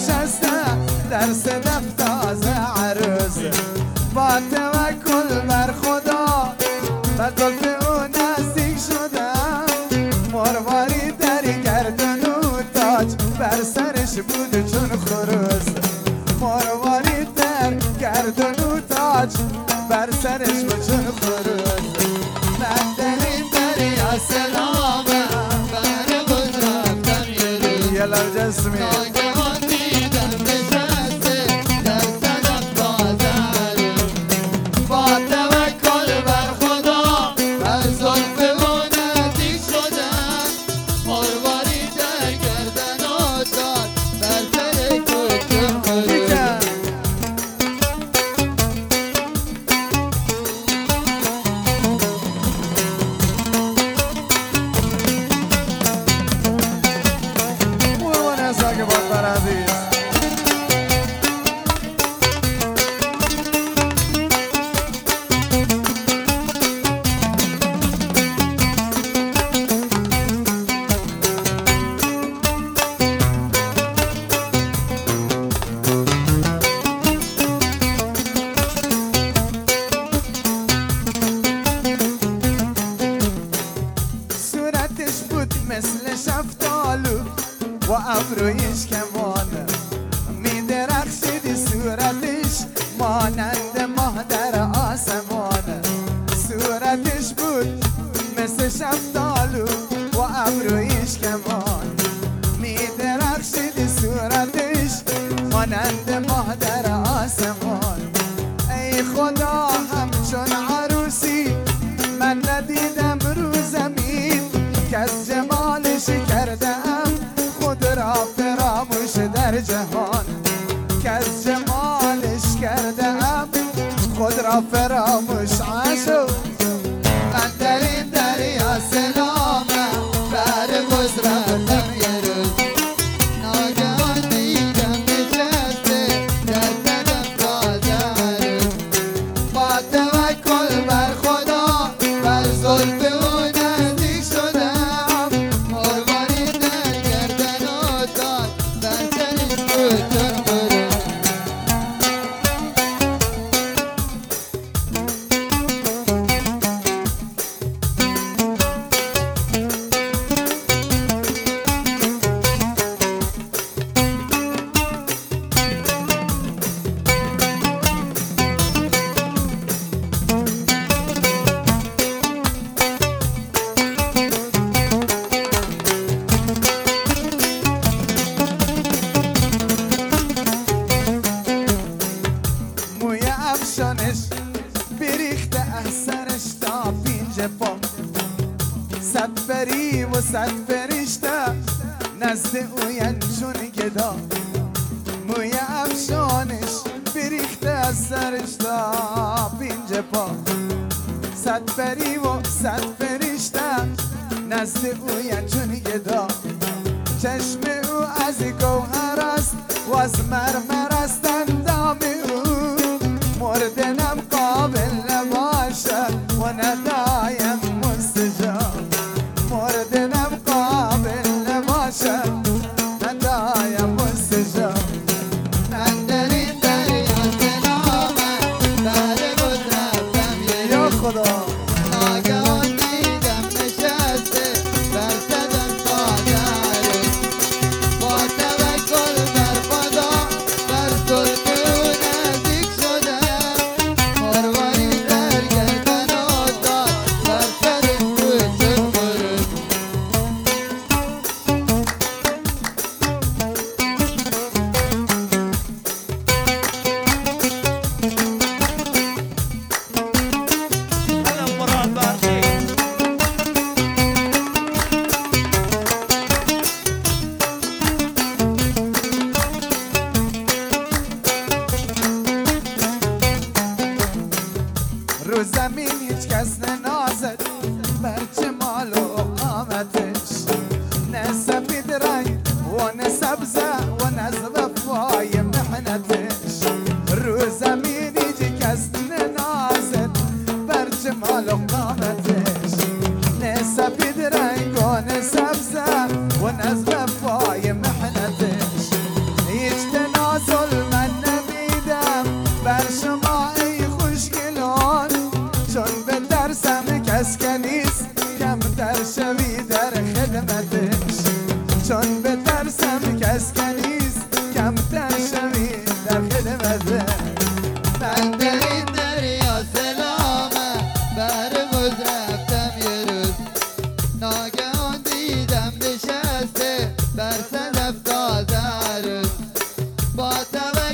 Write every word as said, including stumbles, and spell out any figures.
نشسته در صدف تازه عروس با توکل بر خدا و زلف او نزدیک شدم مرواری در گردن و تاج بر سرش بود چون خروس مرواری در گردن و تاج بر سرش بود چون خروس من در این دریا سلامم بر قدرتم یه روز یلا جسمی ناگهان دیدم نشسته در صدف تازه عروس با توکل بر خدا بر زلف او نزدیک شدم مرواری در گردن و تاج بر سرش بود چون خروس مثل شفتالو و ابرویش کمانه می درخشیدی صورتش مانند ماه در آسمانه صورتش بود مثل شفتالو و ابرویش کمان می درخشیدی صورتش مانند ماه در آسمان ای خدا همچون عروسی من ندیدم رو زمین که از جمالش کردم خود را فراموش در جهان که از جمالش کردم خود را فراموش عاشق من در این دریا سلامم بر قدرتم یه روز ناگهان دیدم نشسته در صدف تازه عروس با توکل بر خدا بر زلف او نزدیک شدم مرواری در گردن و تاج بر سرش بود چون خروس افشانش بریخته از سرش تا پینج پا صد پری و صد فرشته نزد اوین چون گدا موی افشانش بریخته از سرش تا پینج پا صد پری و صد فرشته نزد اوین چون گدا چشم او از گوهر است و از مرمر است اندام او مردنم قابل نباشد و ندایم مستجاب مردنم قابل نباشد ندایم مستجاب من در این دریا سلامم بر قدرتم یا خدا ناگهان دیدم نشسته بر صدف تازه عروس با توکل بر خدا بر زلف او نزدیک شدم مرواری در گردن و تاج بر سرش بود چون خروس رو زمین هیچ کس ننازد بر جمال و قامتش نه سفید رنگ و نه سبزه و نه از وفای محنتش رو زمین هیچ کس ننازد بر جمال و قامتش نه سفید رنگ و نه سبزه و نه از وفای محنتش هیچ بترسم کس کنیست کمتر شوی در خدمت من در این دریا سلامه بر موز رفتم یه روز ناگهان دیدم نشسته بر صدف تازه عروس با